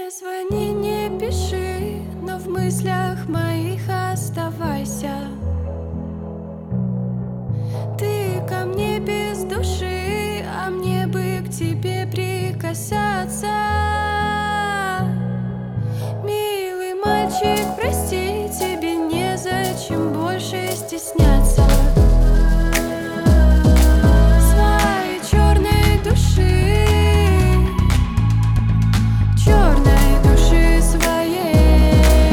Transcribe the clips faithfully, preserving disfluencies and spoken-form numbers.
Не звони, не пиши, но в мыслях моих оставайся. Ты ко мне без души, а мне бы к тебе прикасаться. Милый мальчик, прости, тебе незачем больше стесняться своей черной души, черной души своей.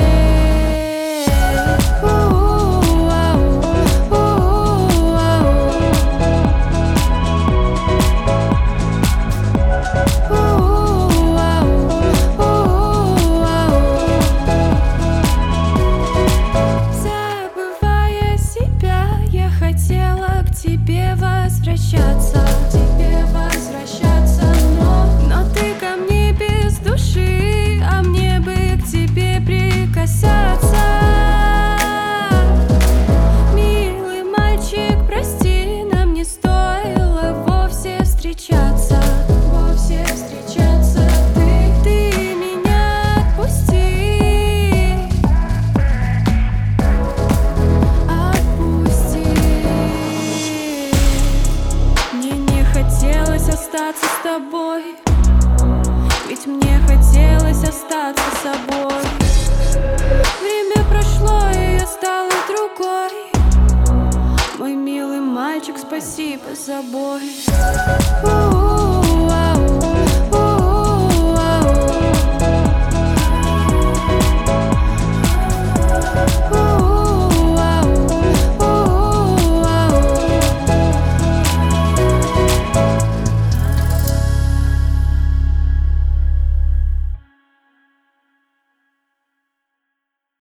У-у-у-ау, у-у-у-ау. У-у-у-ау, у-у-у-ау. Забывая себя, я хотела к тебе возвращаться, к тебе возвращаться, но но ты ко мне без души, а мне бы к тебе прикасаться. Милый мальчик, прости, нам не стоило вовсе встречаться, вовсе встречаться. Ты, ты меня отпусти, отпусти. Мне не хотелось остаться с тобой, ведь мне хотелось остаться собой. Время прошло, и я стала другой. Мой милый мальчик, спасибо за бой. У-у-у.